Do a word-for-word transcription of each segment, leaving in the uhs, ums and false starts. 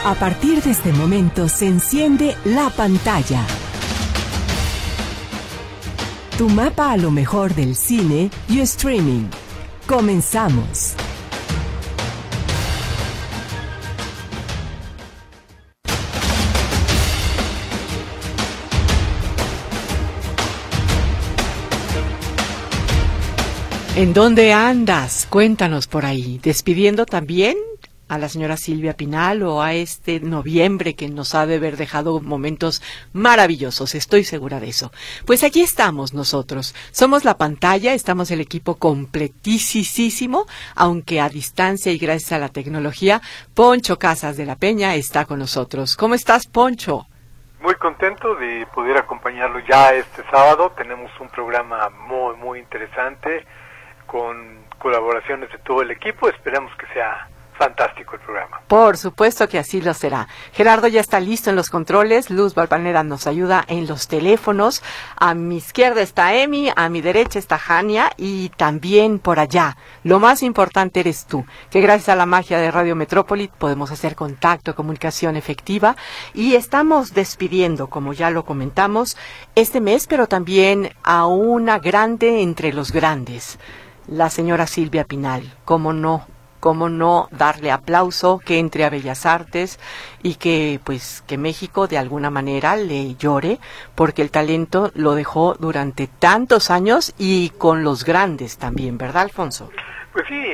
A partir de este momento se enciende la pantalla. Tu mapa a lo mejor del cine y streaming. Comenzamos. ¿En dónde andas? Cuéntanos por ahí. ¿Despidiendo también a la señora Silvia Pinal o a este noviembre que nos ha de haber dejado momentos maravillosos? Estoy segura de eso. Pues aquí estamos nosotros. Somos La Pantalla, estamos el equipo completísimo, aunque a distancia y gracias a la tecnología. Poncho Casas de la Peña está con nosotros. ¿Cómo estás, Poncho? Muy contento de poder acompañarlo ya este sábado. Tenemos un programa muy, muy interesante, con colaboraciones de todo el equipo. Esperamos que sea fantástico el programa. Por supuesto que así lo será. Gerardo ya está listo en los controles. Luz Valvanera nos ayuda en los teléfonos. A mi izquierda está Emi, a mi derecha está Jania y también por allá. Lo más importante eres tú, que gracias a la magia de Radio Metrópoli podemos hacer contacto, comunicación efectiva y estamos despidiendo, como ya lo comentamos, este mes, pero también a una grande entre los grandes. La señora Silvia Pinal, cómo no, cómo no darle aplauso, que entre a Bellas Artes y que pues que México de alguna manera le llore, porque el talento lo dejó durante tantos años y con los grandes también, ¿verdad, Alfonso? Pues sí,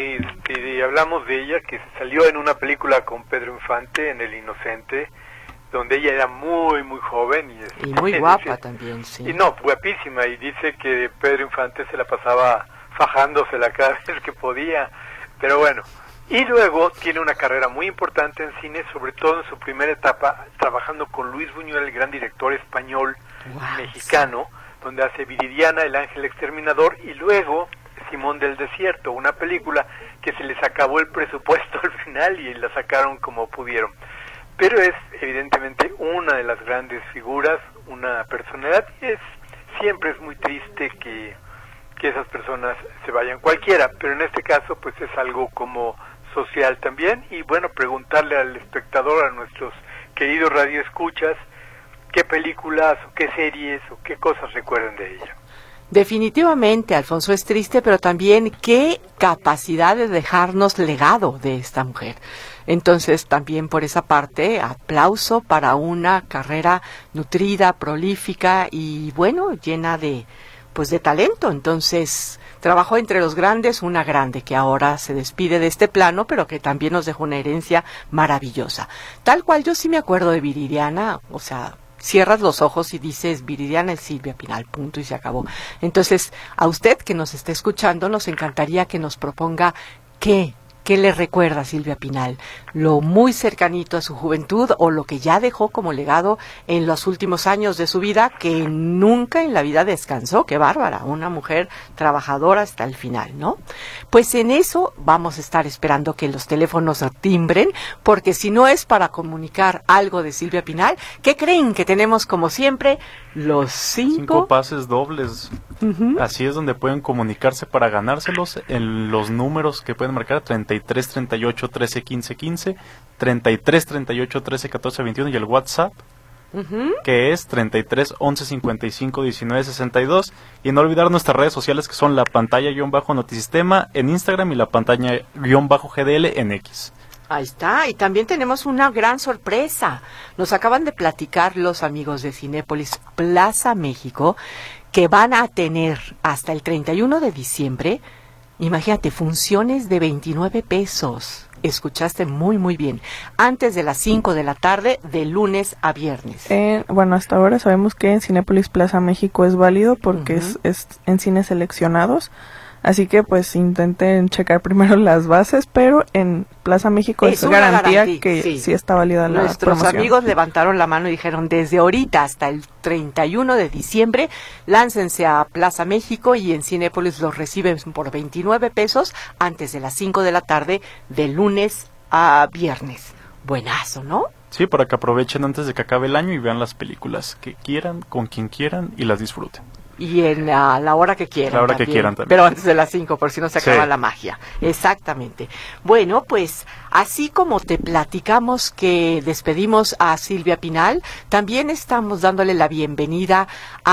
y hablamos de ella, que salió en una película con Pedro Infante, en El Inocente, donde ella era muy, muy joven. Y, es, y muy guapa dice, también, sí. Y no, guapísima, y dice que Pedro Infante se la pasaba fajándosela cada vez que podía, pero bueno. Y luego tiene una carrera muy importante en cine, sobre todo en su primera etapa, trabajando con Luis Buñuel, el gran director español, wow, mexicano, sí, donde hace Viridiana, el ángel exterminador, y luego Simón del Desierto, una película que se les acabó el presupuesto al final y la sacaron como pudieron. Pero es evidentemente una de las grandes figuras, una personalidad, y es siempre es muy triste que que esas personas se vayan, cualquiera, pero en este caso pues es algo como social también. Y bueno, preguntarle al espectador, a nuestros queridos radioescuchas, qué películas o qué series o qué cosas recuerdan de ella. Definitivamente, Alfonso, es triste, pero también qué capacidad de dejarnos legado de esta mujer. Entonces, también por esa parte, aplauso para una carrera nutrida, prolífica y, bueno, llena de pues de talento. Entonces trabajó entre los grandes, una grande que ahora se despide de este plano, pero que también nos dejó una herencia maravillosa. Tal cual yo sí me acuerdo de Viridiana, o sea, cierras los ojos y dices Viridiana es Silvia Pinal, punto y se acabó. Entonces, a usted que nos está escuchando, nos encantaría que nos proponga qué ¿Qué le recuerda a Silvia Pinal? ¿Lo muy cercanito a su juventud o lo que ya dejó como legado en los últimos años de su vida, que nunca en la vida descansó? ¡Qué bárbara! Una mujer trabajadora hasta el final, ¿no? Pues en eso vamos a estar esperando que los teléfonos timbren, porque si no es para comunicar algo de Silvia Pinal, ¿qué creen? Que tenemos como siempre los cinco... Cinco pases dobles. Uh-huh. Así es donde pueden comunicarse para ganárselos en los números que pueden marcar: treinta y tres, treinta y ocho, trece, quince, quince, treinta y tres, treinta y ocho, trece, catorce, veintiuno y el WhatsApp, uh-huh, que es treinta y tres, once, cincuenta y cinco, diecinueve, sesenta y dos. Y no olvidar nuestras redes sociales, que son La Pantalla-Notisistema en Instagram y La Pantalla-G D L en X. Ahí está, y también tenemos una gran sorpresa. Nos acaban de platicar los amigos de Cinépolis Plaza México que van a tener hasta el treinta y uno de diciembre, imagínate, funciones de veintinueve pesos. Escuchaste muy, muy bien. Antes de las cinco de la tarde, de lunes a viernes. Eh, bueno, hasta ahora sabemos que en Cinépolis Plaza México es válido porque uh-huh. es, es en cines seleccionados. Así que pues intenten checar primero las bases, pero en Plaza México es, es garantía, garantía que sí. sí está válida la Nuestros promoción. Nuestros amigos levantaron la mano y dijeron, desde ahorita hasta el treinta y uno de diciembre, láncense a Plaza México y en Cinépolis los reciben por veintinueve pesos antes de las cinco de la tarde, de lunes a viernes. Buenazo, ¿no? Sí, para que aprovechen antes de que acabe el año y vean las películas que quieran, con quien quieran y las disfruten. y en uh, la hora que quieran. La hora también, que quieran también. Pero antes de las cinco, por si no se acaba Sí. la magia. Exactamente. Bueno, pues así como te platicamos que despedimos a Silvia Pinal, también estamos dándole la bienvenida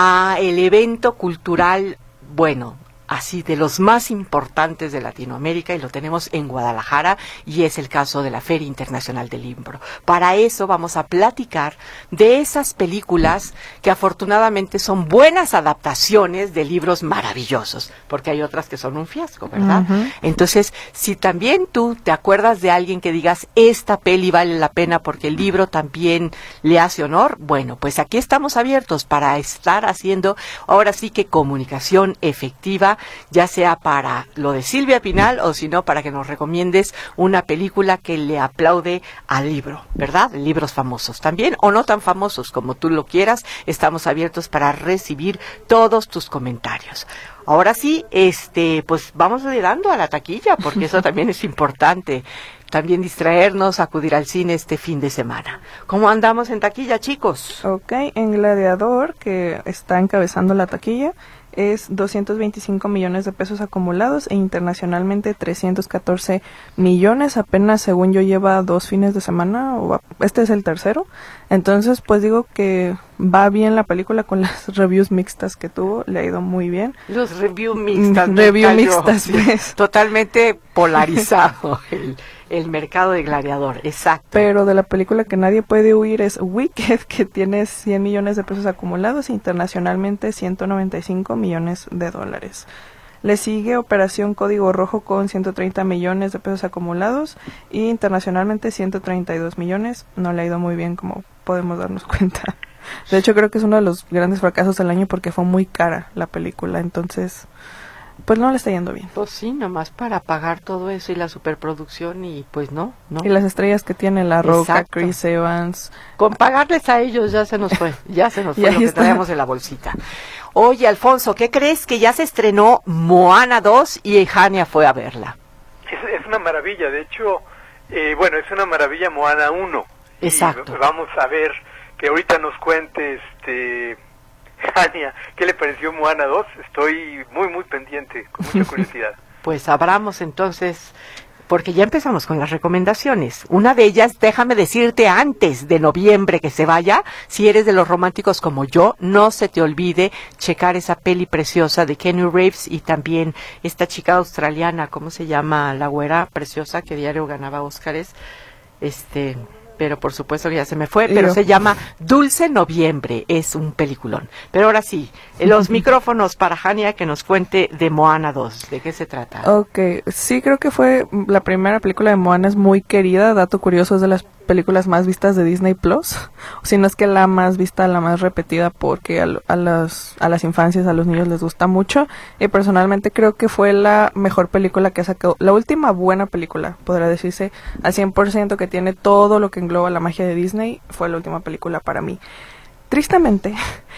a el evento cultural, bueno, así de los más importantes de Latinoamérica, y lo tenemos en Guadalajara, y es el caso de la Feria Internacional del Libro. Para eso vamos a platicar de esas películas que afortunadamente son buenas adaptaciones de libros maravillosos, porque hay otras que son un fiasco, ¿verdad? Uh-huh. Entonces, si también tú te acuerdas de alguien que digas, esta peli vale la pena porque el libro también le hace honor, bueno, pues aquí estamos abiertos para estar haciendo, ahora sí que comunicación efectiva, ya sea para lo de Silvia Pinal o si no para que nos recomiendes una película que le aplaude al libro, ¿verdad? Libros famosos también o no tan famosos, como tú lo quieras. Estamos abiertos para recibir todos tus comentarios. Ahora sí, este, pues vamos dando a la taquilla, porque eso también es importante. También distraernos, acudir al cine este fin de semana. ¿Cómo andamos en taquilla, chicos? Ok, en Gladiador, que está encabezando la taquilla, es doscientos veinticinco millones de pesos acumulados e internacionalmente trescientos catorce millones. Apenas, según yo, lleva dos fines de semana, o va, este es el tercero. Entonces, pues digo que va bien la película con las reviews mixtas que tuvo, le ha ido muy bien. Los reviews mixtas. Review mixtas, pues. Totalmente polarizado el, el mercado de Gladiador, exacto. Pero de la película que nadie puede huir es Wicked, que tiene cien millones de pesos acumulados, internacionalmente ciento noventa y cinco millones de dólares. Le sigue Operación Código Rojo con ciento treinta millones de pesos acumulados y internacionalmente ciento treinta y dos millones. No le ha ido muy bien, como podemos darnos cuenta. De hecho, creo que es uno de los grandes fracasos del año porque fue muy cara la película, entonces pues no le está yendo bien. Pues sí, nomás para pagar todo eso y la superproducción y pues no, no. Y las estrellas que tiene La Roca, Exacto. Chris Evans. Con pagarles a ellos ya se nos fue, ya se nos fue Ya lo que está. traíamos en la bolsita. Oye, Alfonso, ¿qué crees? Que ya se estrenó Moana dos y Jania fue a verla. Es, es una maravilla, de hecho, eh, bueno, es una maravilla Moana uno. Exacto. Y vamos a ver, que ahorita nos cuente, este, Jania, ¿qué le pareció Moana dos? Estoy muy, muy pendiente, con mucha curiosidad. Pues abramos entonces, porque ya empezamos con las recomendaciones. Una de ellas, déjame decirte antes de noviembre que se vaya, si eres de los románticos como yo, no se te olvide checar esa peli preciosa de Keanu Reeves y también esta chica australiana, ¿cómo se llama? La güera preciosa que diario ganaba Óscares, este... pero por supuesto que ya se me fue, pero Yo. se llama Dulce Noviembre, es un peliculón. Pero ahora sí, los micrófonos para Jania que nos cuente de Moana dos, ¿de qué se trata? Ok, sí, creo que fue la primera película de Moana, es muy querida, dato curioso, es de las películas más vistas de Disney Plus, si no es que la más vista, la más repetida, porque a, a, las, a las infancias, a los niños les gusta mucho, y personalmente creo que fue la mejor película que ha sacado, la última buena película, podrá decirse, al cien por ciento, que tiene todo lo que engloba la magia de Disney, fue la última película para mí. Tristemente,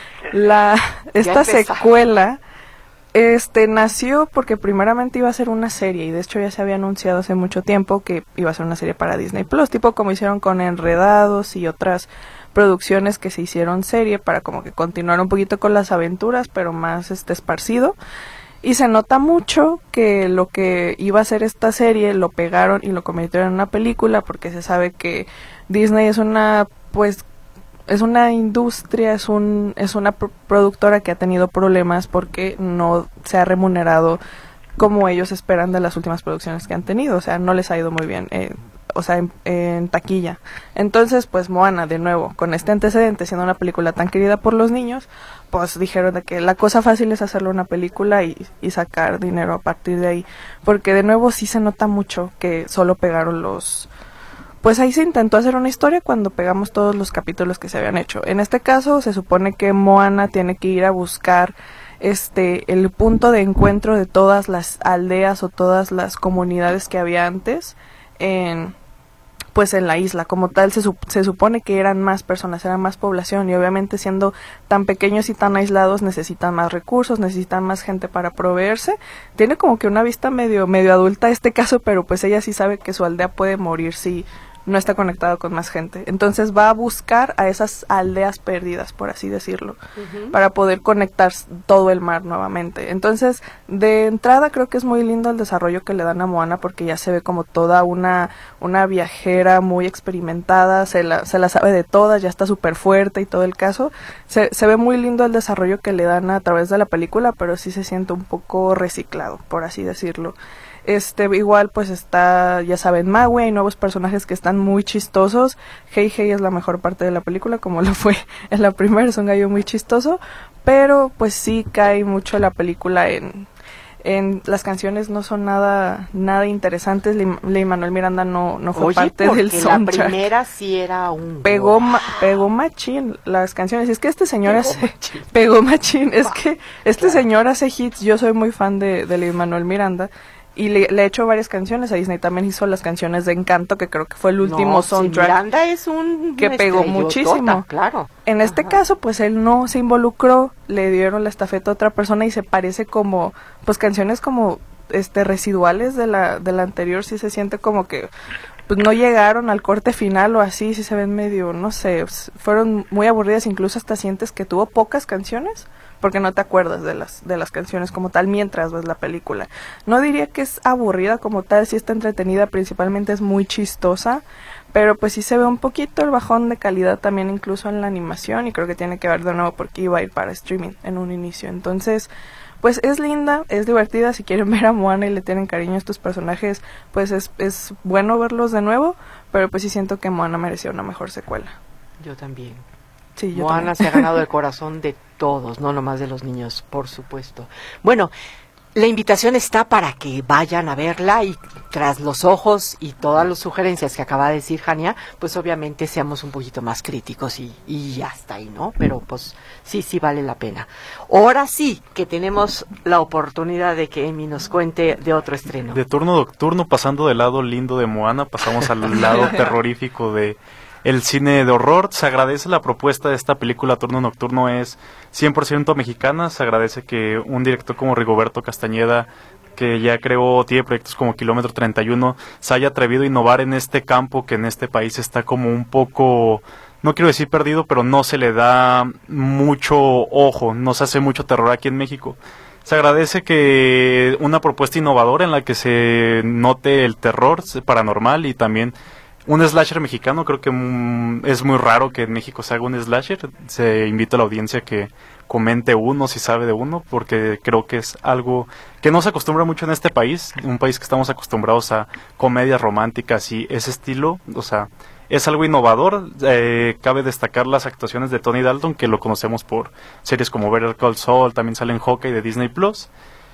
la esta secuela este nació porque primeramente iba a ser una serie, y de hecho ya se había anunciado hace mucho tiempo que iba a ser una serie para Disney Plus, tipo como hicieron con Enredados y otras producciones que se hicieron serie para como que continuar un poquito con las aventuras, pero más este esparcido. Y se nota mucho que lo que iba a ser esta serie lo pegaron y lo convirtieron en una película, porque se sabe que Disney es una, pues, es una industria, es un es una pro- productora que ha tenido problemas porque no se ha remunerado como ellos esperan de las últimas producciones que han tenido, o sea, no les ha ido muy bien, eh, o sea, en, en taquilla. Entonces, pues Moana, de nuevo, con este antecedente, siendo una película tan querida por los niños, pues dijeron de que la cosa fácil es hacerle una película y, y sacar dinero a partir de ahí, porque de nuevo sí se nota mucho que solo pegaron los... Pues ahí se intentó hacer una historia cuando pegamos todos los capítulos que se habían hecho. En este caso se supone que Moana tiene que ir a buscar este el punto de encuentro de todas las aldeas o todas las comunidades que había antes en pues en la isla. Como tal se, sup- se supone que eran más personas, eran más población, y obviamente siendo tan pequeños y tan aislados necesitan más recursos, necesitan más gente para proveerse. Tiene como que una vista medio medio adulta este caso, pero pues ella sí sabe que su aldea puede morir si no está conectado con más gente. Entonces va a buscar a esas aldeas perdidas, por así decirlo, uh-huh. para poder conectar todo el mar nuevamente. Entonces, de entrada creo que es muy lindo el desarrollo que le dan a Moana, porque ya se ve como toda una, una viajera muy experimentada, se la, se la sabe de todas, ya está súper fuerte y todo el caso. Se, se ve muy lindo el desarrollo que le dan a través de la película, pero sí se siente un poco reciclado, por así decirlo. Este, igual pues está, ya saben, Maui, hay nuevos personajes que están muy chistosos. Hey Hey es la mejor parte de la película, como lo fue en la primera, es un gallo muy chistoso, pero pues sí cae mucho la película en, en las canciones no son nada, nada interesantes. Lin-Manuel Miranda no, no fue Oye, parte del soundtrack. La primera sí era un pegó, wow. ma, pegó machín las canciones. Es que este señor pegó hace, machín. pegó machín, es que este claro. señor hace hits. Yo soy muy fan de, de Lin-Manuel Miranda. Y le, le he hecho varias canciones a Disney. También hizo las canciones de Encanto, que creo que fue el último no, soundtrack. Sí, Miranda es un que pegó muchísimo. Claro. En este Ajá. caso, pues él no se involucró, le dieron la estafeta a otra persona y se parece como, pues canciones como este residuales de la, de la anterior. Sí se siente como que pues no llegaron al corte final o así, sí se ven medio, no sé, fueron muy aburridas. Incluso hasta sientes que tuvo pocas canciones, porque no te acuerdas de las de las canciones como tal mientras ves la película. No diría que es aburrida como tal, sí está entretenida, principalmente es muy chistosa, pero pues sí se ve un poquito el bajón de calidad también incluso en la animación, y creo que tiene que ver de nuevo porque iba a ir para streaming en un inicio. Entonces, pues es linda, es divertida. Si quieren ver a Moana y le tienen cariño a estos personajes, pues es, es bueno verlos de nuevo, pero pues sí siento que Moana merecía una mejor secuela. Yo también. Sí, yo Moana también. se ha ganado el corazón de todos, no nomás de los niños, por supuesto. Bueno, la invitación está para que vayan a verla, y tras los ojos y todas las sugerencias que acaba de decir Jania, pues obviamente seamos un poquito más críticos y, y ya está ahí, ¿no? Pero pues sí, sí vale la pena. Ahora sí que tenemos la oportunidad de que Emi nos cuente de otro estreno. De turno nocturno, pasando del lado lindo de Moana, pasamos al lado terrorífico de el cine de horror. Se agradece la propuesta de esta película. Turno Nocturno es cien por ciento mexicana. Se agradece que un director como Rigoberto Castañeda, que ya creó, tiene proyectos como Kilómetro treinta y uno, se haya atrevido a innovar en este campo que en este país está como un poco, no quiero decir perdido, pero no se le da mucho ojo, no se hace mucho terror aquí en México. Se agradece que una propuesta innovadora en la que se note el terror paranormal y también un slasher mexicano. Creo que mm, es muy raro que en México se haga un slasher. Se invita a la audiencia que comente uno si sabe de uno, porque creo que es algo que no se acostumbra mucho en este país, un país que estamos acostumbrados a comedias románticas y ese estilo. O sea, es algo innovador. Eh, cabe destacar las actuaciones de Tony Dalton, que lo conocemos por series como Better Call Saul, también sale en Hawkeye de Disney Plus.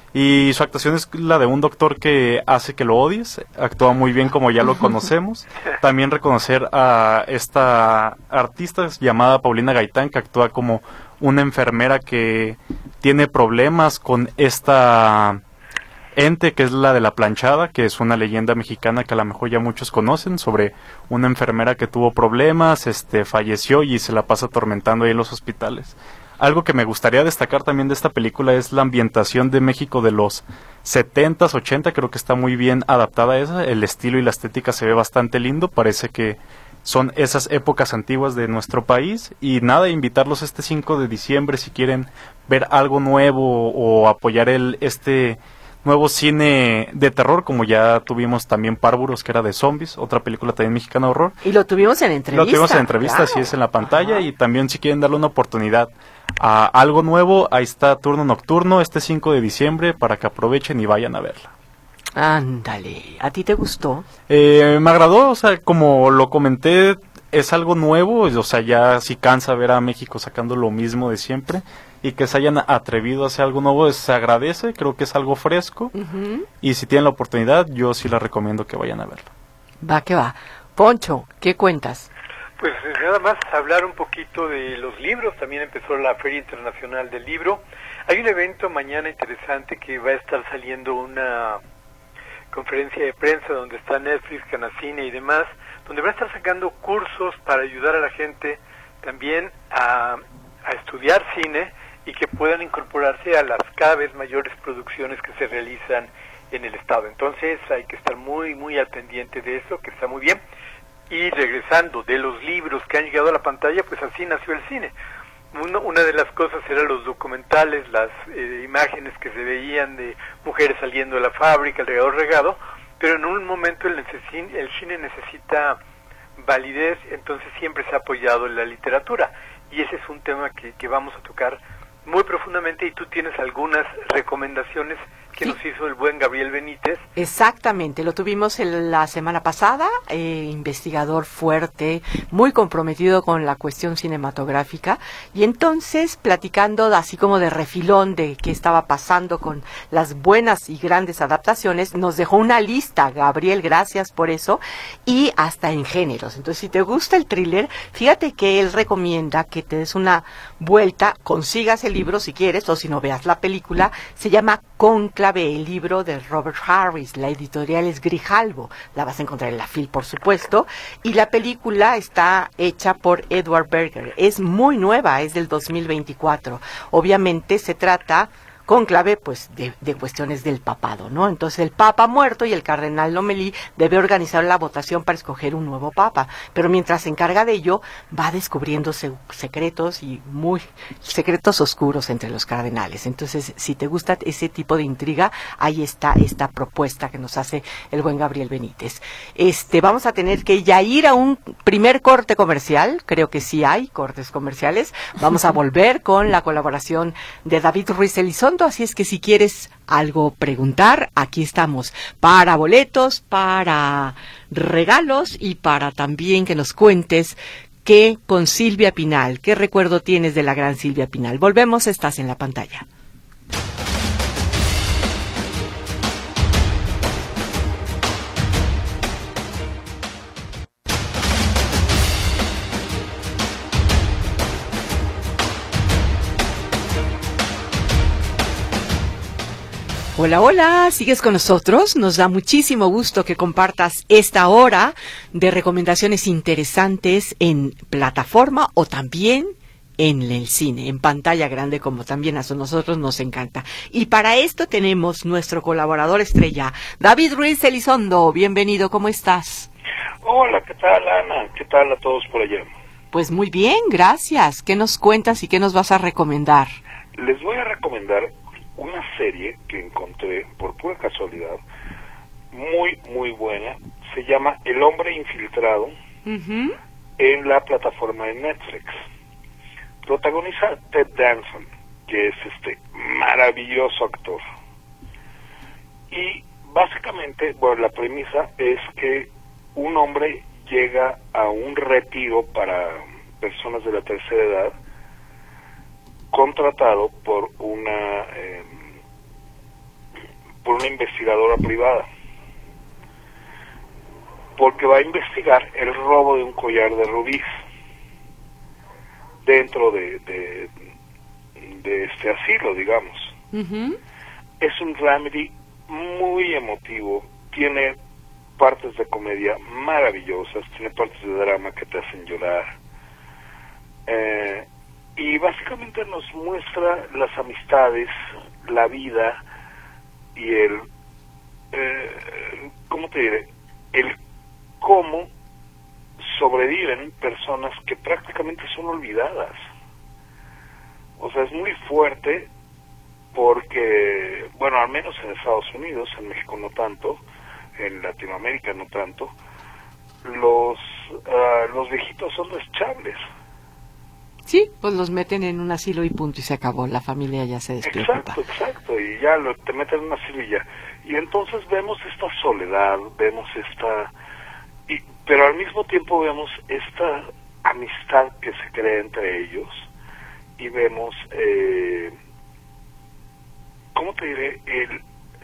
Y su actuación es la de un doctor que hace que lo odies. Actúa muy bien, como ya lo conocemos. También reconocer a esta artista llamada Paulina Gaitán, que actúa como una enfermera que tiene problemas con esta ente que es la de la planchada, que es una leyenda mexicana que a lo mejor ya muchos conocen, sobre una enfermera que tuvo problemas, este falleció y se la pasa atormentando ahí en los hospitales. Algo que me gustaría destacar también de esta película es la ambientación de México de los setentas, ochenta, creo que está muy bien adaptada a esa, el estilo y la estética se ve bastante lindo, parece que son esas épocas antiguas de nuestro país. Y nada, invitarlos este cinco de diciembre si quieren ver algo nuevo o apoyar el este nuevo cine de terror, como ya tuvimos también Párvuros, que era de zombies, otra película también mexicana de horror. Y lo tuvimos en entrevista. Lo tuvimos en entrevista, claro. Así es, en la pantalla. Ajá. Y también si quieren darle una oportunidad a algo nuevo, ahí está Turno Nocturno este cinco de diciembre para que aprovechen y vayan a verla. Ándale, ¿a ti te gustó? Eh, me agradó, o sea, como lo comenté, es algo nuevo, o sea, ya sí cansa ver a México sacando lo mismo de siempre, y que se hayan atrevido a hacer algo nuevo se agradece, creo que es algo fresco, uh-huh. Y si tienen la oportunidad, yo sí les recomiendo que vayan a verlo. Va que va. Poncho, ¿qué cuentas? Pues nada más hablar un poquito de los libros. También empezó la Feria Internacional del Libro. Hay un evento mañana interesante que va a estar saliendo una conferencia de prensa donde está Netflix, Canacine y demás, donde va a estar sacando cursos para ayudar a la gente también a, a estudiar cine y que puedan incorporarse a las cada vez mayores producciones que se realizan en el estado. Entonces hay que estar muy, muy al pendiente de eso, que está muy bien. Y regresando de los libros que han llegado a la pantalla, pues así nació el cine. Uno, una de las cosas eran los documentales, las eh, imágenes que se veían de mujeres saliendo de la fábrica, el regado regado, pero en un momento el, necesi- el cine necesita validez, entonces siempre se ha apoyado en la literatura, y ese es un tema que, que vamos a tocar muy profundamente, y tú tienes algunas recomendaciones que sí. nos hizo el buen Gabriel Benítez. Exactamente, lo tuvimos el, la semana pasada, eh, investigador fuerte, muy comprometido con la cuestión cinematográfica, y entonces platicando así como de refilón de qué estaba pasando con las buenas y grandes adaptaciones, nos dejó una lista, Gabriel, gracias por eso, y hasta en géneros. Entonces, si te gusta el thriller, fíjate que él recomienda que te des una vuelta, consigas el libro si quieres, o si no veas la película, se llama Cónclave, el libro de Robert Harris, la editorial es Grijalbo, la vas a encontrar en la F I L, por supuesto, y la película está hecha por Edward Berger, es muy nueva, es del dos mil veinticuatro, obviamente se trata... Cónclave, pues, de, de cuestiones del papado, ¿no? Entonces, el papa muerto y el cardenal Lomelí debe organizar la votación para escoger un nuevo papa, pero mientras se encarga de ello, va descubriendo se, secretos y muy secretos oscuros entre los cardenales. Entonces, si te gusta ese tipo de intriga, ahí está esta propuesta que nos hace el buen Gabriel Benítez. Este, vamos a tener que ya ir a un primer corte comercial, creo que sí hay cortes comerciales, vamos a volver con la colaboración de David Ruiz Elizondo. Así es que si quieres algo preguntar, aquí estamos para boletos, para regalos y para también que nos cuentes qué con Silvia Pinal, qué recuerdo tienes de la gran Silvia Pinal. Volvemos, estás en la pantalla. Hola, hola, ¿sigues con nosotros? Nos da muchísimo gusto que compartas esta hora de recomendaciones interesantes en plataforma o también en el cine, en pantalla grande, como también a nosotros nos encanta. Y para esto tenemos nuestro colaborador estrella, David Ruiz Elizondo. Bienvenido, ¿cómo estás? Hola, ¿qué tal, Ana? ¿Qué tal a todos por allá? Pues muy bien, gracias. ¿Qué nos cuentas y qué nos vas a recomendar? Les voy a recomendar una serie que encontré por pura casualidad, muy, muy buena. Se llama El Hombre Infiltrado, uh-huh. en la plataforma de Netflix. Protagoniza Ted Danson, que es este maravilloso actor. Y básicamente, bueno, la premisa es que un hombre llega a un retiro para personas de la tercera edad, contratado por una eh, por una investigadora privada, porque va a investigar el robo de un collar de rubíes dentro de de, de este asilo, digamos. Uh-huh. Es un dramedy muy emotivo, tiene partes de comedia maravillosas, tiene partes de drama que te hacen llorar. Eh, Y básicamente nos muestra las amistades, la vida y el, eh, ¿cómo te diré? El cómo sobreviven personas que prácticamente son olvidadas. O sea, es muy fuerte porque, bueno, al menos en Estados Unidos, en México no tanto, en Latinoamérica no tanto, los, uh, los viejitos son desechables. Sí, pues los meten en un asilo y punto, y se acabó, la familia ya se despreocupa. Exacto, exacto, y ya lo, te meten en un asilo y ya. Y entonces vemos esta soledad, vemos esta... Y, pero al mismo tiempo vemos esta amistad que se crea entre ellos, y vemos, eh, ¿cómo te diré? El,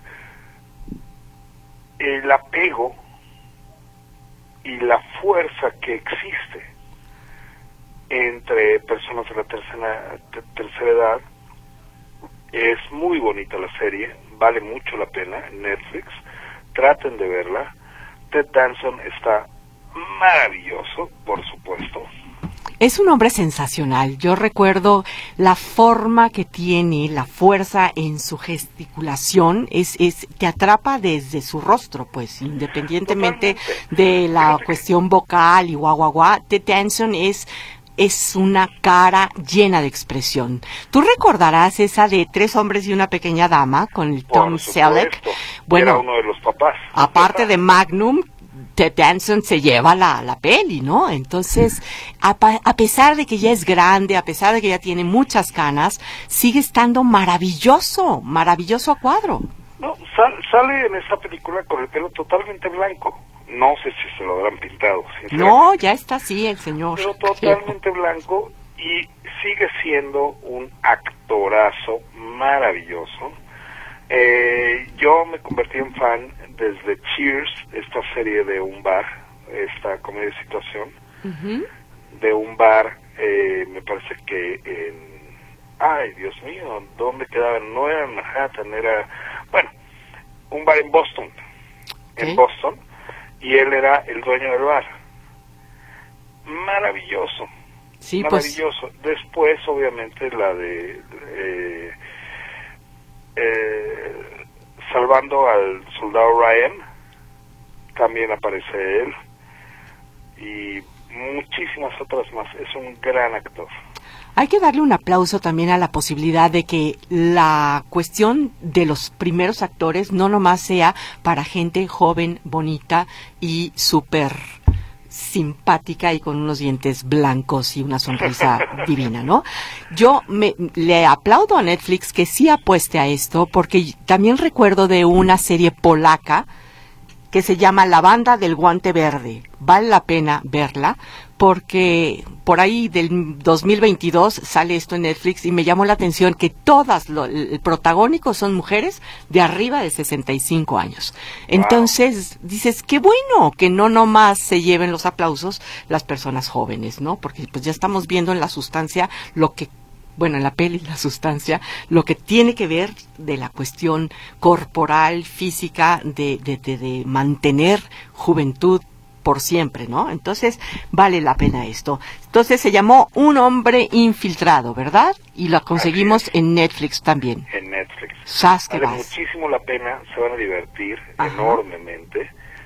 el apego y la fuerza que existe entre personas de la tercera, de tercera edad. Es muy bonita la serie, vale mucho la pena en Netflix, traten de verla. Ted Danson está maravilloso, por supuesto. Es un hombre sensacional. Yo recuerdo la forma que tiene, la fuerza en su gesticulación, es, es te atrapa desde su rostro, pues, independientemente Totalmente. de la Fíjate cuestión vocal y guau, guau, guau. Ted Danson es es una cara llena de expresión. Tú recordarás esa de Tres hombres y una pequeña dama con el Tom Por Selleck. supuesto, Bueno, era uno de los papás. aparte de Magnum, Ted Danson se lleva la, la peli, ¿no? Entonces, a, pa- a pesar de que ya es grande, a pesar de que ya tiene muchas canas, sigue estando maravilloso, maravilloso a cuadro. No, sal- sale en esa película con el pelo totalmente blanco. No sé si se lo habrán pintado, sinceramente. No, ya está así el señor. Pero totalmente blanco y sigue siendo un actorazo maravilloso. Eh, yo me convertí en fan desde Cheers, esta serie de un bar, esta comedia de situación, Ujú. de un bar, eh, me parece que en... Ay, Dios mío, ¿dónde quedaba? No era en Manhattan, era... Bueno, un bar en Boston, en Ok. Boston, y él era el dueño del bar. Maravilloso. Sí, pues, Maravilloso. Después, obviamente, la de eh, eh, Salvando al Soldado Ryan, también aparece él, y muchísimas otras más. Es un gran actor. hay que darle un aplauso también a la posibilidad de que la cuestión de los primeros actores no nomás sea para gente joven, bonita y súper simpática y con unos dientes blancos y una sonrisa divina, ¿no? Yo me, le aplaudo a Netflix que sí apueste a esto, porque también recuerdo de una serie polaca que se llama La Banda del Guante Verde. Vale la pena verla, porque por ahí del dos mil veintidós sale esto en Netflix y me llamó la atención que todas, lo, el protagónico son mujeres de arriba de sesenta y cinco años. Entonces, dices, qué bueno que no nomás se lleven los aplausos las personas jóvenes, ¿no? Porque pues ya estamos viendo en la sustancia lo que bueno, en la peli, la sustancia, lo que tiene que ver de la cuestión corporal, física, de, de, de, de mantener juventud por siempre, ¿no? Entonces, vale la pena esto. Entonces, se llamó Un hombre infiltrado, ¿verdad? Y lo conseguimos en Netflix también. En Netflix. ¡Sas que Vale vas! muchísimo la pena, se van a divertir Ajá. enormemente.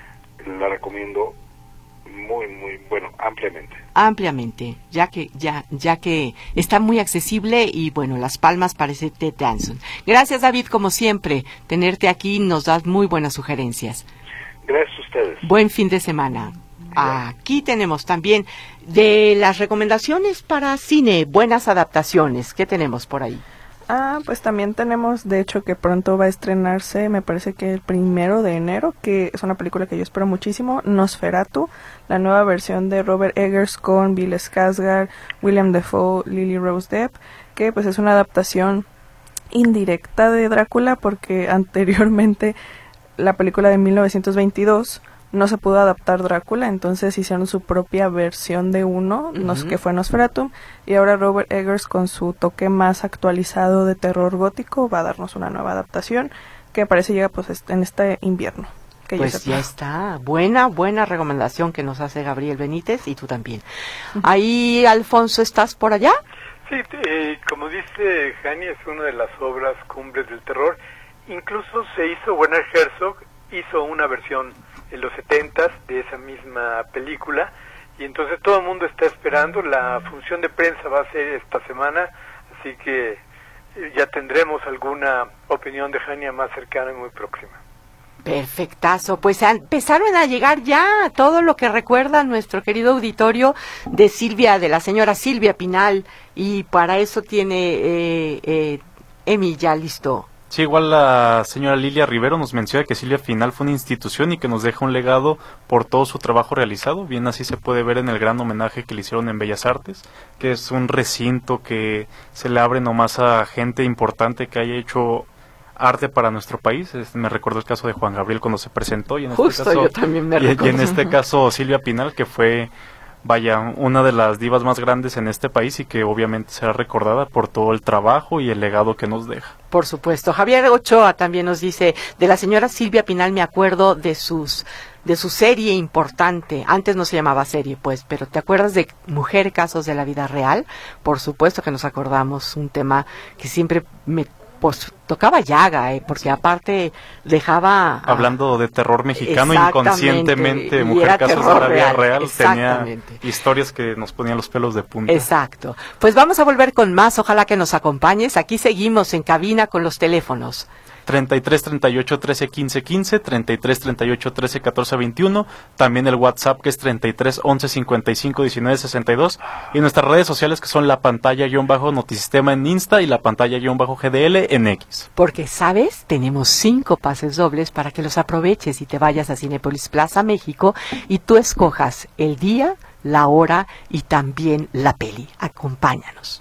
La recomiendo muy, muy, bueno, ampliamente. Ampliamente, ya que ya ya que está muy accesible y bueno, las palmas parece Ted Danson. Gracias, David, como siempre, tenerte aquí nos das muy buenas sugerencias. Gracias a ustedes. Buen fin de semana. Aquí tenemos también de las recomendaciones para cine, buenas adaptaciones. ¿Qué tenemos por ahí? Ah, pues también tenemos, de hecho, que pronto va a estrenarse, me parece que el primero de enero, que es una película que yo espero muchísimo, Nosferatu, la nueva versión de Robert Eggers con Bill Skarsgård, William Dafoe, Lily Rose Depp, que pues es una adaptación indirecta de Drácula, porque anteriormente la película de mil novecientos veintidós no se pudo adaptar Drácula, entonces hicieron su propia versión de uno, Uh-huh. nos, que fue Nosferatu, y ahora Robert Eggers, con su toque más actualizado de terror gótico, va a darnos una nueva adaptación que parece llega pues est- en este invierno. Que yo Pues sepa. ya está. Buena, buena recomendación que nos hace Gabriel Benítez y tú también. Ahí, Alfonso, ¿estás por allá? Sí, eh, como dice Jani, es una de las obras cumbres del terror. Incluso se hizo, Werner Herzog hizo una versión en los setentas de esa misma película, y entonces todo el mundo está esperando. La función de prensa va a ser esta semana, así que eh, ya tendremos alguna opinión de Jania más cercana y muy próxima. Perfectazo, pues a- empezaron a llegar ya todo lo que recuerda nuestro querido auditorio de Silvia, de la señora Silvia Pinal, y para eso tiene eh, eh, Emi ya listo. Sí, igual la señora Lilia Rivero nos menciona que Silvia Pinal fue una institución y que nos deja un legado por todo su trabajo realizado. Bien, así se puede ver en el gran homenaje que le hicieron en Bellas Artes, que es un recinto que se le abre nomás a gente importante que haya hecho arte para nuestro país. Es, me recuerdo el caso de Juan Gabriel cuando se presentó, y en Justo, este caso, yo también me y, y recuerdo. en este caso Silvia Pinal, que fue, vaya, una de las divas más grandes en este país y que obviamente será recordada por todo el trabajo y el legado que nos deja. Por supuesto. Javier Ochoa también nos dice, de la señora Silvia Pinal me acuerdo de sus de su serie importante. Antes no se llamaba serie, pues, pero ¿te acuerdas de Mujer, casos de la vida real? Por supuesto que nos acordamos, un tema que siempre me pues tocaba llaga, eh, porque aparte dejaba... Hablando de terror mexicano, inconscientemente, Mujer, casos de la vida real, tenía historias que nos ponían los pelos de punta. Exacto. Pues vamos a volver con más, ojalá que nos acompañes. Aquí seguimos en cabina con los teléfonos. treinta y tres, treinta y ocho, trece, quince, quince, treinta y tres, treinta y ocho, trece, catorce, veintiuno, también el WhatsApp que es treinta y tres, once, cincuenta y cinco, diecinueve, sesenta y dos, y nuestras redes sociales que son la pantalla guión bajo Notisistema en Insta y la pantalla guión bajo G D L en X. Porque, ¿sabes? Tenemos cinco pases dobles para que los aproveches y te vayas a Cinépolis Plaza México y tú escojas el día, la hora y también la peli. Acompáñanos.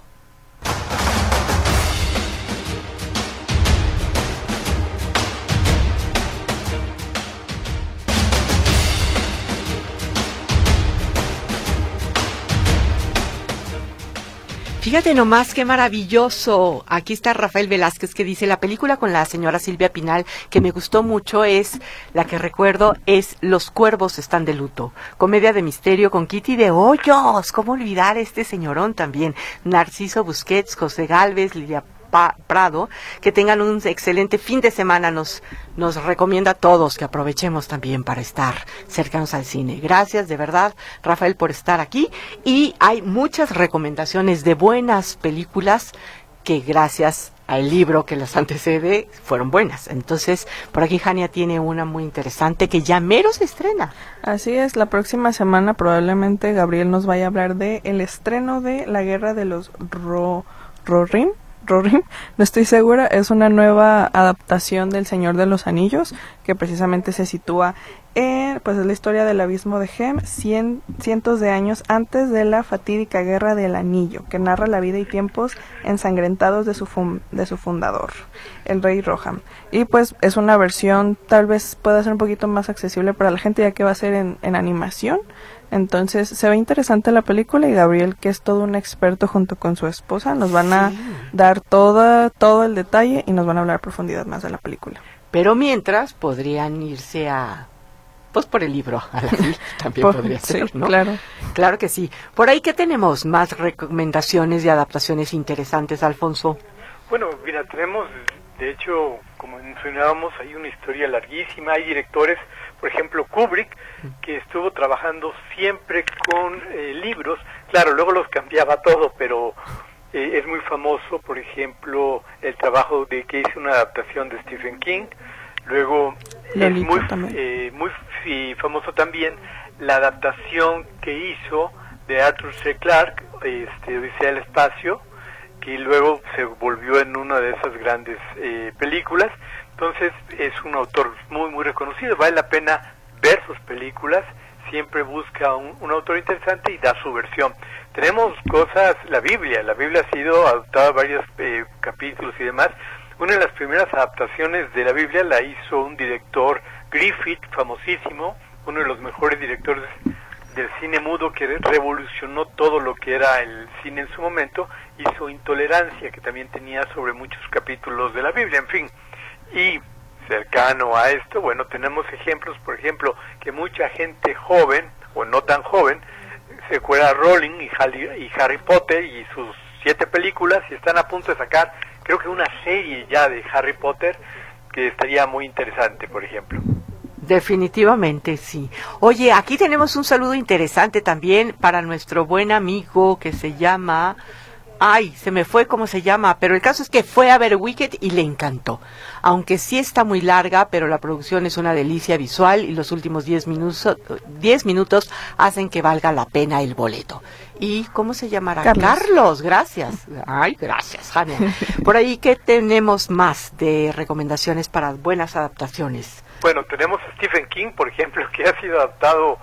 Fíjate nomás qué maravilloso. Aquí está Rafael Velázquez que dice, la película con la señora Silvia Pinal que me gustó mucho es, la que recuerdo es Los cuervos están de luto. Comedia de misterio con Kitty de Hoyos. ¿Cómo olvidar este señorón también? Narciso Busquets, José Gálvez, Lidia Prado, que tengan un excelente fin de semana, nos, nos recomienda a todos que aprovechemos también para estar cercanos al cine. Gracias de verdad, Rafael, por estar aquí, y hay muchas recomendaciones de buenas películas que gracias al libro que las antecede fueron buenas. Entonces, por aquí Jania tiene una muy interesante que ya mero se estrena. Así es, la próxima semana probablemente Gabriel nos vaya a hablar de el estreno de La Guerra de los Ro- Rohirrim. Rohirrim, no estoy segura, es una nueva adaptación del Señor de los Anillos que precisamente se sitúa en, pues es la historia del abismo de Helm, cien, cientos de años antes de la fatídica Guerra del Anillo, que narra la vida y tiempos ensangrentados de su fun, de su fundador, el rey Rohan. Y pues es una versión, tal vez pueda ser un poquito más accesible para la gente, ya que va a ser en, en animación. Entonces se ve interesante la película y Gabriel, que es todo un experto junto con su esposa, nos van a dar toda, todo el detalle y nos van a hablar a profundidad más de la película. Pero mientras podrían irse a, pues por el libro, a la fil, también por, podría ser, sí, ¿no? Claro. Claro que sí. Por ahí, ¿qué tenemos? Más recomendaciones y adaptaciones interesantes, Alfonso. Bueno, mira, tenemos, de hecho, como mencionábamos, hay una historia larguísima, hay directores, por ejemplo, Kubrick, que estuvo trabajando siempre con eh, libros, claro, luego los cambiaba todo, pero eh, es muy famoso, por ejemplo, el trabajo de que hizo una adaptación de Stephen King, luego Lolita es muy, eh, muy sí, famoso también la adaptación que hizo de Arthur C. Clarke, este, Odisea del Espacio, que luego se volvió en una de esas grandes eh, películas. Entonces es un autor muy muy reconocido, vale la pena ver sus películas, siempre busca un, un autor interesante y da su versión. Tenemos cosas, la Biblia, la Biblia ha sido adaptada a varios eh, capítulos y demás. Una de las primeras adaptaciones de la Biblia la hizo un director, Griffith, famosísimo, uno de los mejores directores del cine mudo que revolucionó todo lo que era el cine en su momento. Hizo Intolerancia, que también tenía sobre muchos capítulos de la Biblia, en fin. Y cercano a esto, bueno, tenemos ejemplos, por ejemplo, que mucha gente joven, o no tan joven, se acuerda a Rowling y Harry, y Harry Potter y sus siete películas, y están a punto de sacar, creo que una serie ya de Harry Potter, que estaría muy interesante, por ejemplo. Definitivamente sí. Oye, aquí tenemos un saludo interesante también para nuestro buen amigo que se llama... Ay, se me fue cómo se llama, pero el caso es que fue a ver Wicked y le encantó. Aunque sí está muy larga, pero la producción es una delicia visual y los últimos diez minutos, diez minutos hacen que valga la pena el boleto. ¿Y cómo se llamará? Carlos, Carlos gracias. Ay, gracias, Jania. Por ahí, ¿qué tenemos más de recomendaciones para buenas adaptaciones? Bueno, tenemos a Stephen King, por ejemplo, que ha sido adaptado...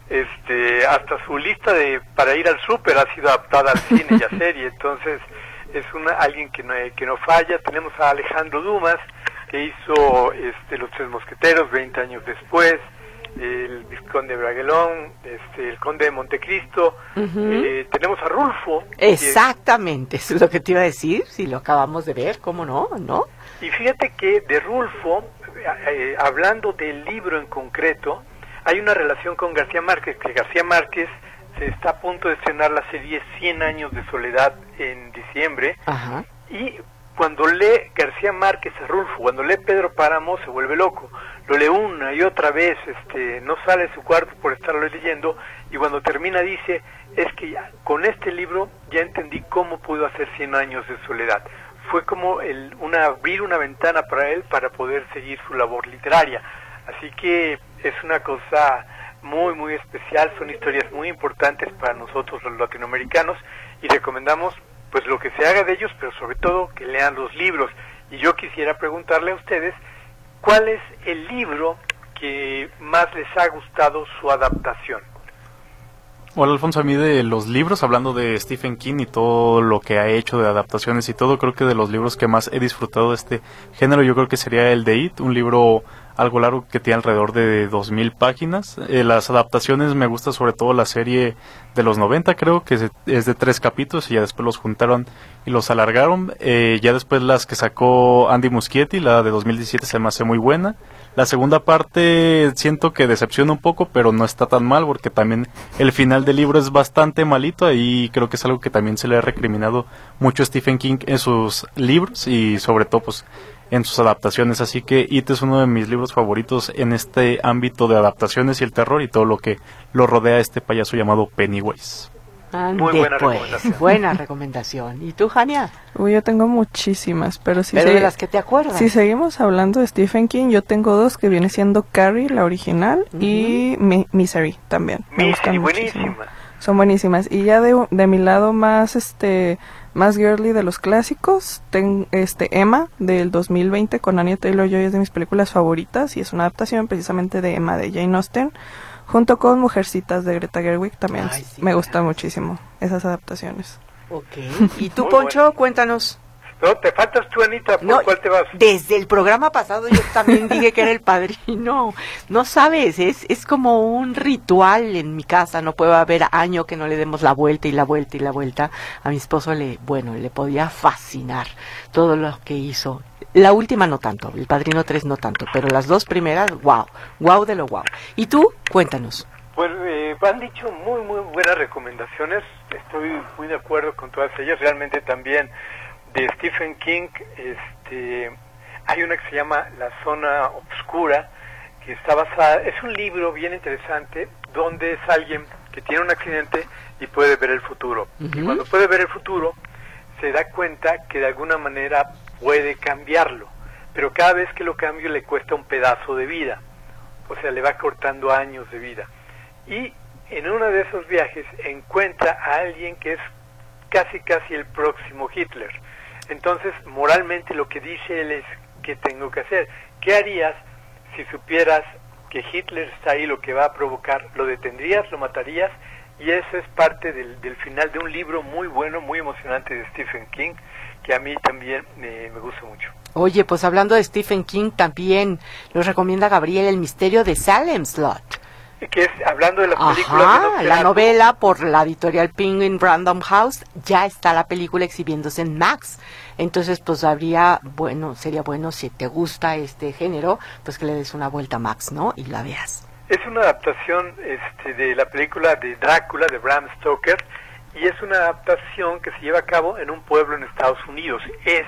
Este, hasta su lista de para ir al súper ha sido adaptada al cine y a serie, entonces es una alguien que no, que no falla. Tenemos a Alejandro Dumas, que hizo este, Los Tres Mosqueteros veinte años después, el Vizconde de Bragelón, este, el Conde de Montecristo. Uh-huh. eh, tenemos a Rulfo. Exactamente, eso es lo que te iba a decir, si lo acabamos de ver, ¿cómo no? ¿no? Y fíjate que de Rulfo, eh, hablando del libro en concreto, hay una relación con García Márquez, que García Márquez se está a punto de estrenar la serie cien años de soledad en diciembre. Ajá. Y cuando lee García Márquez a Rulfo, cuando lee Pedro Páramo, se vuelve loco. Lo lee una y otra vez, este, no sale de su cuarto por estarlo leyendo, y cuando termina dice, es que ya, con este libro ya entendí cómo pudo hacer cien años de soledad. Fue como el, una, abrir una ventana para él para poder seguir su labor literaria. Así que es una cosa muy, muy especial, son historias muy importantes para nosotros los latinoamericanos, y recomendamos pues lo que se haga de ellos, pero sobre todo que lean los libros. Y yo quisiera preguntarle a ustedes, ¿cuál es el libro que más les ha gustado su adaptación? Hola Alfonso, a mí de los libros, hablando de Stephen King y todo lo que ha hecho de adaptaciones y todo, creo que de los libros que más he disfrutado de este género, yo creo que sería el de It, un libro algo largo que tiene alrededor de dos mil páginas. Eh, las adaptaciones me gusta sobre todo la serie de los noventa, creo que es de tres capítulos y ya después los juntaron y los alargaron. Eh, ya después las que sacó Andy Muschietti, la de dos mil diecisiete, se me hace muy buena. La segunda parte siento que decepciona un poco, pero no está tan mal, porque también el final del libro es bastante malito, y creo que es algo que también se le ha recriminado mucho a Stephen King en sus libros y sobre todo pues en sus adaptaciones. Así que It es uno de mis libros favoritos en este ámbito de adaptaciones y el terror y todo lo que lo rodea a este payaso llamado Pennywise. Ande, Muy buena pues, recomendación. Buena recomendación. ¿Y tú, Jania? Uy, yo tengo muchísimas, pero si Pero se- de las que te acuerdas. si seguimos hablando de Stephen King, yo tengo dos que viene siendo Carrie, la original, Ujú. y Mi- Misery también. Me gustan Misery, muchísimo. buenísima. Son buenísimas. Y ya de, de mi lado más este más girly de los clásicos, ten, este Emma del dos mil veinte con Anya Taylor-Joy, es de mis películas favoritas y es una adaptación precisamente de Emma de Jane Austen, junto con Mujercitas de Greta Gerwig. También Ay, sí, me claro. gustan muchísimo esas adaptaciones. Ok. ¿Y tú, Muy Poncho? Cuéntanos. No, te faltas tú, Anita, ¿por No, cuál te vas? desde el programa pasado yo también dije que era el padrino. No sabes, es, es como un ritual en mi casa. No puede haber año que no le demos la vuelta y la vuelta y la vuelta. A mi esposo le, bueno, le podía fascinar todo lo que hizo. La última no tanto, el padrino tres no tanto, pero las dos primeras, wow, wow de lo wow. ¿Y tú? Cuéntanos. Pues eh, han dicho muy, muy buenas recomendaciones. Estoy muy de acuerdo con todas ellas. Realmente también de Stephen King, este, hay una que se llama La Zona Obscura, que está basada, es un libro bien interesante, donde es alguien que tiene un accidente y puede ver el futuro. Ujú. Y cuando puede ver el futuro, se da cuenta que de alguna manera puede cambiarlo, pero cada vez que lo cambia le cuesta un pedazo de vida, o sea, le va cortando años de vida. Y en uno de esos viajes encuentra a alguien que es casi casi el próximo Hitler. Entonces, moralmente lo que dice él es, ¿qué tengo que hacer? ¿Qué harías si supieras que Hitler está ahí, lo que va a provocar? ¿Lo detendrías, lo matarías? Y eso es parte del, del final de un libro muy bueno, muy emocionante de Stephen King, que a mí también eh, me gusta mucho. Oye, pues hablando de Stephen King, también nos recomienda Gabriel El misterio de Salem Slot. Que es, hablando de las películas de Ajá, Nosferatu, la novela por la editorial Penguin Random House, ya está la película exhibiéndose en Max. Entonces, pues habría, bueno, sería bueno si te gusta este género, pues que le des una vuelta a Max, ¿no? Y la veas. es una adaptación este, de la película de Drácula de Bram Stoker, y es una adaptación que se lleva a cabo en un pueblo en Estados Unidos. Es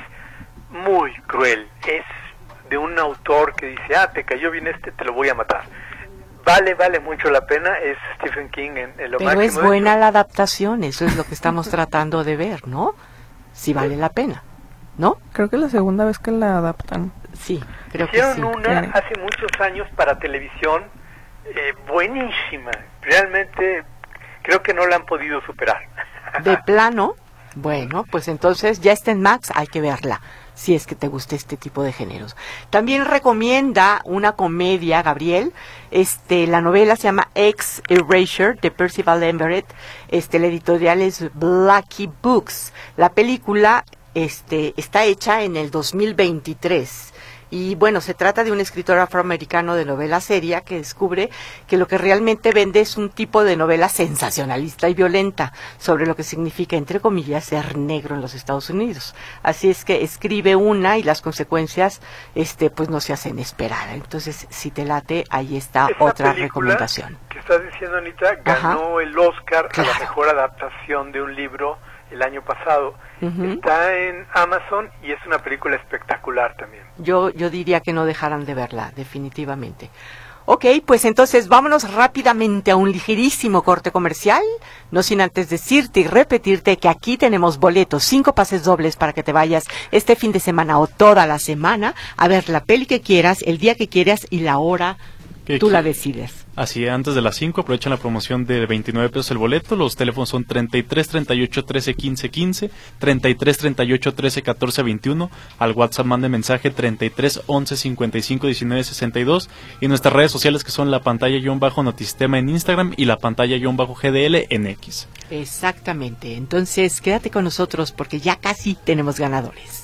muy cruel, es de un autor que dice, ah, te cayó bien este, te lo voy a matar. Vale, vale mucho la pena, es Stephen King en, en lo Pero máximo. es de buena hecho. la adaptación, eso es lo que estamos tratando de ver, ¿no? Si vale la pena, ¿no? Creo que es la segunda vez que la adaptan. Sí, creo que Hicieron sí. una Sí. hace muchos años para televisión, eh, buenísima, realmente creo que no la han podido superar. De plano, bueno, pues entonces ya está en Max, hay que verla, si es que te gusta este tipo de géneros. También recomienda una comedia, Gabriel, este, la novela se llama Ex Erasure, de Percival Everett, este, la editorial es Blackie Books. La película este, está hecha en el dos mil veintitrés. Y bueno, se trata de un escritor afroamericano de novela seria que descubre que lo que realmente vende es un tipo de novela sensacionalista y violenta sobre lo que significa, entre comillas, ser negro en los Estados Unidos. Así es que escribe una y las consecuencias este pues no se hacen esperar. Entonces, si te late, ahí está Esa otra película recomendación. Que estás diciendo, Anita, ganó Ajá. el Oscar claro. a la mejor adaptación de un libro el año pasado. Uh-huh. Está en Amazon y es una película espectacular también. Yo, yo diría que no dejaran de verla, definitivamente. Ok, pues entonces vámonos rápidamente a un ligerísimo corte comercial, no sin antes decirte y repetirte que aquí tenemos boletos, cinco pases dobles para que te vayas este fin de semana o toda la semana a ver la peli que quieras, el día que quieras y la hora, tú la decides. Así, antes de las cinco, aprovechan la promoción de veintinueve pesos el boleto. Los teléfonos son treinta y tres, treinta y ocho, trece, quince, quince, treinta y tres, treinta y ocho, trece, catorce, veintiuno. Al WhatsApp mande mensaje treinta y tres, once, cincuenta y cinco, diecinueve, sesenta y dos. Y nuestras redes sociales que son la pantalla-notisistema en Instagram y la pantalla-G D L en X. Exactamente. Entonces, quédate con nosotros porque ya casi tenemos ganadores.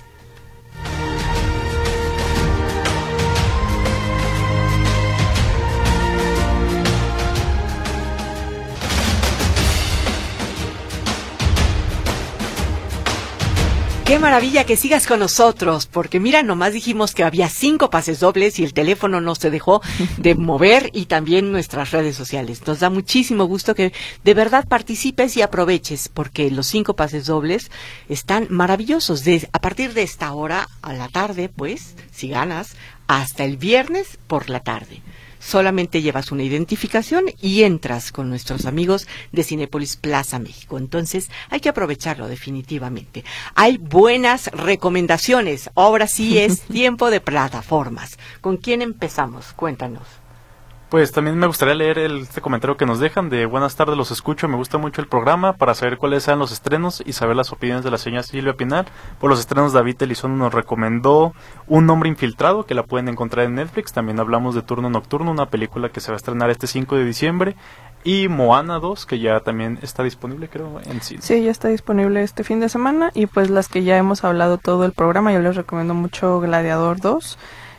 Qué maravilla que sigas con nosotros, porque mira, nomás dijimos que había cinco pases dobles y el teléfono no se dejó de mover y también nuestras redes sociales. Nos da muchísimo gusto que de verdad participes y aproveches, porque los cinco pases dobles están maravillosos. De, a partir de esta hora a la tarde, pues, si ganas, hasta el viernes por la tarde. Solamente llevas una identificación y entras con nuestros amigos de Cinépolis Plaza México. Entonces, hay que aprovecharlo definitivamente. Hay buenas recomendaciones. Ahora sí es tiempo de plataformas. ¿Con quién empezamos? Cuéntanos. Pues también me gustaría leer el, este comentario que nos dejan de buenas tardes, los escucho, me gusta mucho el programa para saber cuáles sean los estrenos y saber las opiniones de la señora Silvia Pinal. Por los estrenos, David Elizondo nos recomendó Un hombre infiltrado, que la pueden encontrar en Netflix. También hablamos de Turno Nocturno, una película que se va a estrenar este cinco de diciembre. Y Moana dos, que ya también está disponible, creo, en cine. Sí, ya está disponible este fin de semana. Y pues las que ya hemos hablado todo el programa, yo les recomiendo mucho Gladiador dos.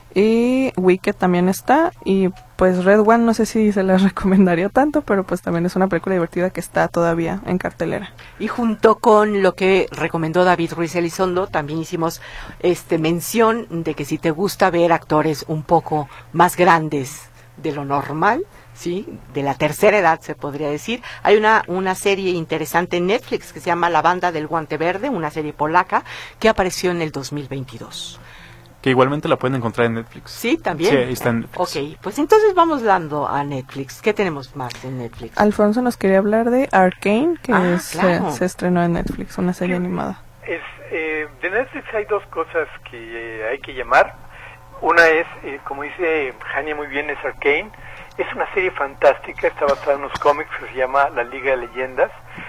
Y Wicked también está, y pues Red One no sé si se las recomendaría tanto, pero pues también es una película divertida que está todavía en cartelera. Y junto con lo que recomendó David Ruiz Elizondo, también hicimos este mención de que si te gusta ver actores un poco más grandes de lo normal, sí, de la tercera edad se podría decir, hay una una serie interesante en Netflix que se llama La Banda del Guante Verde, una serie polaca que apareció en el dos mil veintidós. Que igualmente la pueden encontrar en Netflix. Sí, también. Sí, ahí está en Netflix. Ok, pues entonces vamos dando a Netflix. ¿Qué tenemos más en Netflix? Alfonso nos quería hablar de Arcane, que ah, es, claro. se, se estrenó en Netflix, una serie sí, animada. Es, eh, de Netflix hay dos cosas que eh, hay que llamar. Una es, eh, como dice Jania muy bien, es Arcane. Es una serie fantástica, está basada en unos cómics que se llama La Liga de Leyendas.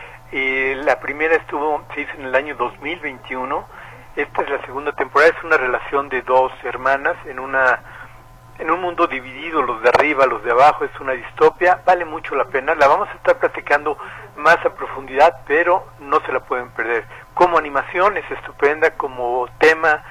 Eh, la primera estuvo, se hizo en el año dos mil veintiuno. Esta es la segunda temporada, es una relación de dos hermanas en una en un mundo dividido, los de arriba, los de abajo, es una distopia, vale mucho la pena, la vamos a estar platicando más a profundidad, pero no se la pueden perder. Como animación es estupenda, como tema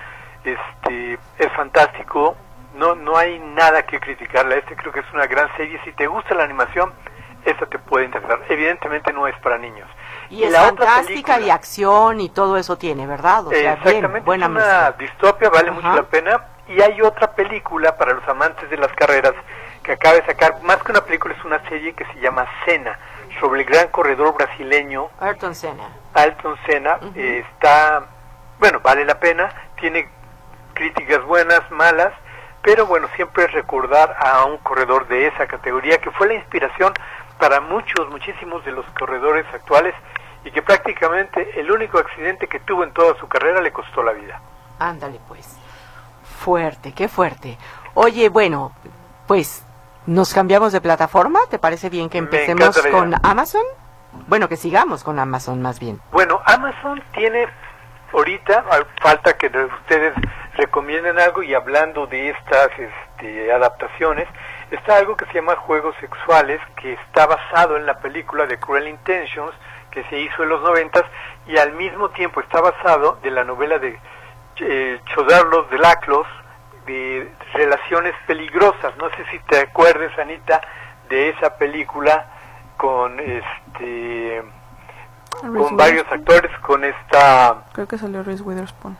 este es fantástico, no no hay nada que criticarla, este creo que es una gran serie, si te gusta la animación, esta te puede interesar, evidentemente no es para niños. Y es la fantástica y acción y todo eso tiene, ¿verdad? O sea, exactamente, bien, buena es una mezcla. distopia, vale Ajá. mucho la pena. Y hay otra película para los amantes de las carreras que acaba de sacar, más que una película, es una serie que se llama Senna, sobre el gran corredor brasileño Ayrton Senna. Ayrton Senna. Uh-huh. eh, está, bueno, vale la pena, tiene críticas buenas, malas, pero bueno, siempre es recordar a un corredor de esa categoría que fue la inspiración para muchos, muchísimos de los corredores actuales, y que prácticamente el único accidente que tuvo en toda su carrera le costó la vida. Ándale pues, fuerte, qué fuerte. Oye, bueno, pues, ¿nos cambiamos de plataforma? ¿Te parece bien que empecemos con Amazon? Bueno, que sigamos con Amazon más bien. Bueno, Amazon tiene ahorita, falta que ustedes recomienden algo, y hablando de estas este, adaptaciones, está algo que se llama Juegos Sexuales, que está basado en la película de Cruel Intentions, que se hizo en los noventas, y al mismo tiempo está basado de la novela de eh, Chodarlos de Laclos, de relaciones peligrosas. No sé si te acuerdas, Anita, de esa película con este con varios actores, con esta... Creo que salió Reese Witherspoon.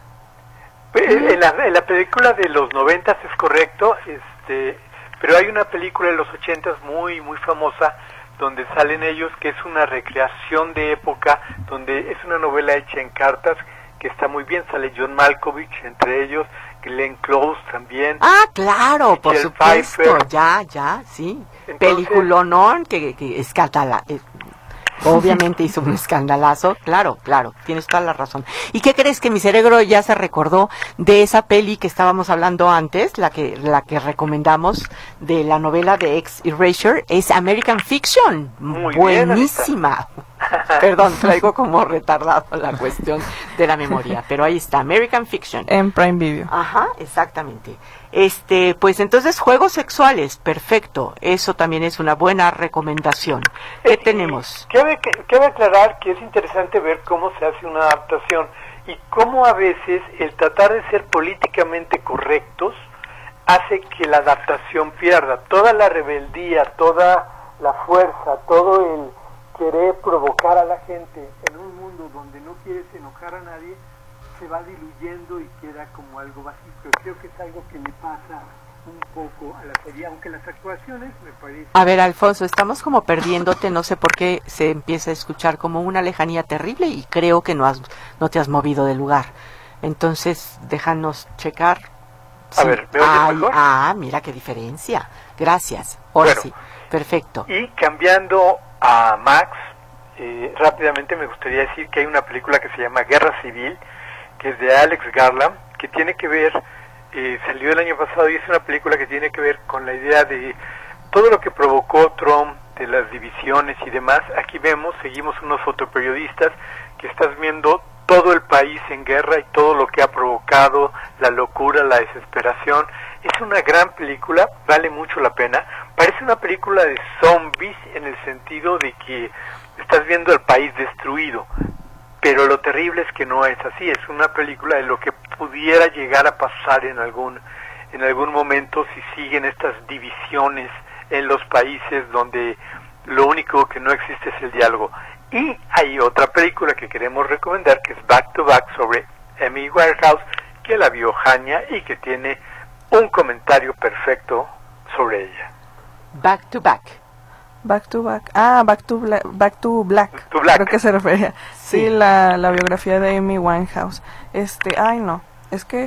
En la, en la película de los noventas es correcto, este, pero hay una película de los ochentas muy, muy famosa, donde salen ellos, que es una recreación de época, donde es una novela hecha en cartas, que está muy bien, sale John Malkovich entre ellos, Glenn Close también. Ah, claro, por Michelle supuesto, Pfeiffer. ya, ya, sí. Entonces, Peliculonón, que, que escatala, eh, obviamente hizo un escandalazo, claro, claro, tienes toda la razón. ¿Y qué crees? Que mi cerebro ya se recordó de esa peli que estábamos hablando antes, la que la que recomendamos, de la novela de Ex Erasure, es American Fiction, Muy buenísima. Bien, Perdón, traigo como retardado la cuestión de la memoria, pero ahí está, American Fiction. En Prime Video. Ajá, exactamente. Este, pues entonces, juegos sexuales, perfecto, eso también es una buena recomendación. ¿Qué Eh, tenemos? Cabe, cabe aclarar que es interesante ver cómo se hace una adaptación y cómo a veces el tratar de ser políticamente correctos hace que la adaptación pierda. Toda la rebeldía, toda la fuerza, todo el querer provocar a la gente en un mundo donde no quieres enojar a nadie, se va diluyendo y queda como algo básico. Creo que es algo que le pasa un poco a la serie, aunque las actuaciones me parece... A ver, Alfonso, estamos como perdiéndote, no sé por qué se empieza a escuchar como una lejanía terrible y creo que no has, no te has movido del lugar. Entonces, déjanos checar. A Sí. ver, ¿me oyes Ay, mejor? Ah, mira qué diferencia. Gracias. Ahora Bueno. sí, perfecto. Y cambiando a Max, eh, rápidamente me gustaría decir que hay una película que se llama Guerra Civil, que es de Alex Garland, que tiene que ver, eh, salió el año pasado y es una película que tiene que ver con la idea de todo lo que provocó Trump, de las divisiones y demás. Aquí vemos, seguimos unos fotoperiodistas que estás viendo todo el país en guerra y todo lo que ha provocado, la locura, la desesperación. Es una gran película, vale mucho la pena. Parece una película de zombies en el sentido de que estás viendo el país destruido, pero lo terrible es que no es así. Es una película de lo que pudiera llegar a pasar en algún en algún momento si siguen estas divisiones en los países donde lo único que no existe es el diálogo. Y hay otra película que queremos recomendar, que es Back to Back, sobre Amy Winehouse, que la vio Jania y que tiene un comentario perfecto sobre ella. Back to back. Back to Back. Ah, Back to Black. Back to Black. Back to Black. Creo que se refería. Sí, Sí. la, la biografía de Amy Winehouse. Este, ay no, es que...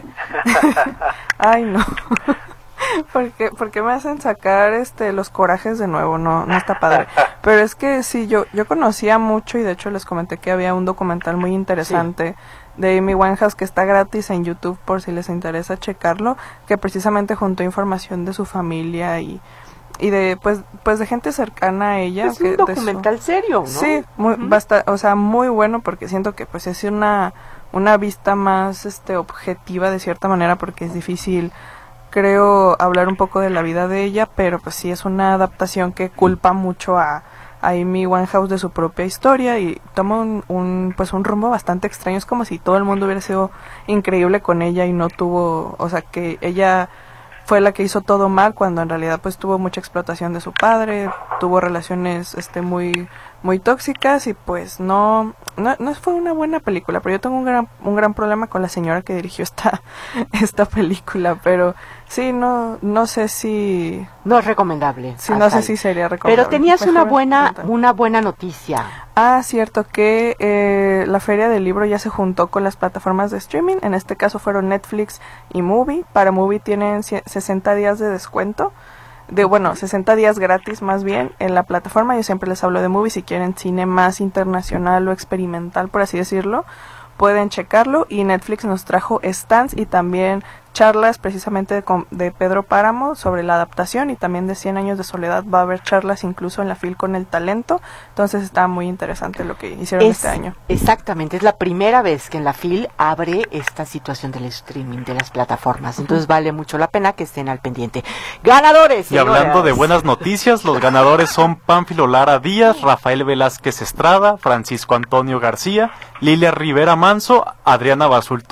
ay no. porque porque me hacen sacar este los corajes de nuevo, no no está padre. Pero es que sí, yo yo conocía mucho y de hecho les comenté que había un documental muy interesante sí. de Amy Winehouse que está gratis en YouTube por si les interesa checarlo, que precisamente juntó información de su familia y y de pues pues de gente cercana a ella. Es que, un documental su... serio, ¿no? Sí, muy, Uh-huh. basta, o sea, muy bueno porque siento que pues es una una vista más este objetiva de cierta manera porque es difícil, creo, hablar un poco de la vida de ella, pero pues sí es una adaptación que culpa mucho a, a Amy Winehouse de su propia historia y toma un, un pues un rumbo bastante extraño. Es como si todo el mundo hubiera sido increíble con ella y no tuvo, o sea, que ella fue la que hizo todo mal cuando en realidad pues tuvo mucha explotación de su padre, tuvo relaciones este muy muy tóxicas y pues no no no fue una buena película, pero yo tengo un gran un gran problema con la señora que dirigió esta esta película, pero sí no no sé si No es recomendable. sí no sé si sería recomendable. Pero tenías Mejor una buena cuéntame. una buena noticia. Ah, cierto que eh, la Feria del Libro ya se juntó con las plataformas de streaming. En este caso fueron Netflix y Movie. Para Movie tienen sesenta días de descuento. De bueno, sesenta días gratis más bien en la plataforma. Yo siempre les hablo de Movie. Si quieren cine más internacional o experimental, por así decirlo, pueden checarlo. Y Netflix nos trajo stands y también charlas precisamente de, de Pedro Páramo sobre la adaptación, y también de Cien años de soledad va a haber charlas incluso en la FIL con el talento. Entonces está muy interesante lo que hicieron Es, este año. Exactamente, es la primera vez que en la FIL abre esta situación del streaming de las plataformas. Entonces vale mucho la pena que estén al pendiente. Ganadores, Y señoras. hablando de buenas noticias, los ganadores son Pánfilo Lara Díaz, Rafael Velázquez Estrada, Francisco Antonio García, Lilia Rivera Manso, Adriana Basulto.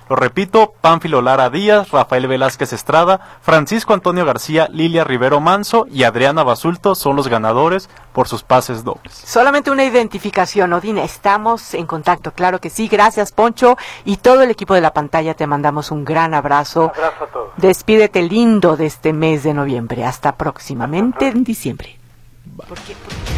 Lo repito, Pánfilo Lara Díaz, Rafael Velázquez Estrada, Francisco Antonio García, Lilia Rivero Manso y Adriana Basulto son los ganadores por sus pases dobles. Solamente una identificación, Odín, estamos en contacto, claro que sí. Gracias, Poncho, y todo el equipo de La Pantalla, te mandamos un gran abrazo. Abrazo a todos. Despídete lindo de este mes de noviembre. Hasta próximamente en diciembre. ¿Por qué? ¿Por qué?